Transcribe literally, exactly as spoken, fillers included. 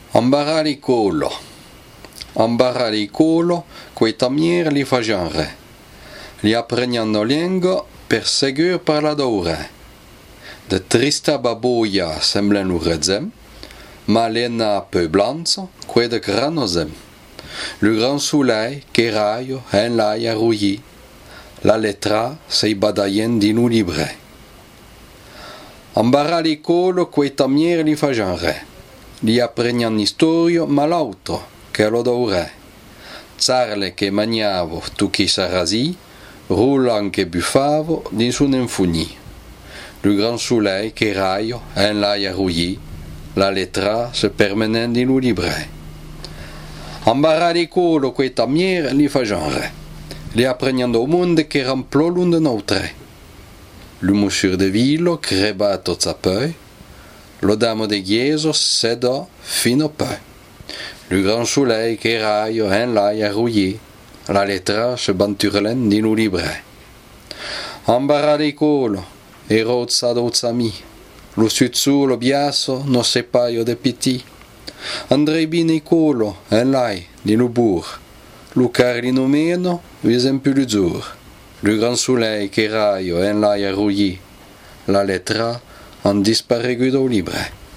Ambarare-colo. Ambarare-colo, quei tamier li fagian re. Li appregnano lengo per segur parladore. De trista baboia semblen u redzem, ma lena peu blanzo, quei de granosem. Le grand soleil che raio en l'aia rouilli, la letra sei badaien di nu libre. Ambarare-colo, quei tamier li fagian re. Li appregnan istorio, ma l'altro, che lo dovrei. Zarle che maniavo, tu chi sarasi, roulan che buffavo, din su nenfugni. Le grand soleil che raio, en l'aia rouilli, la letra se permenen din lu libre. Ambarare-colo, quei tamier li fagian re. Li appregnan do monde che ramplolun de notre. L'umo sur de vilo, crebato zapeu, lo damo de Ghieso sedò fino poi. Le grand soleil che raio en l'aia rouillé, la letra se banturlen din lu libre. Ambarare-colo, e rozza d'ozami, lo suzzu lo biaso no sepaio de piti. Andrei bine-colo, en lai, din lu bur, lu carlino meno, visem più l'uzur. Le grand soleil che raio en l'aia rouillé, la letra en disparegudo libre.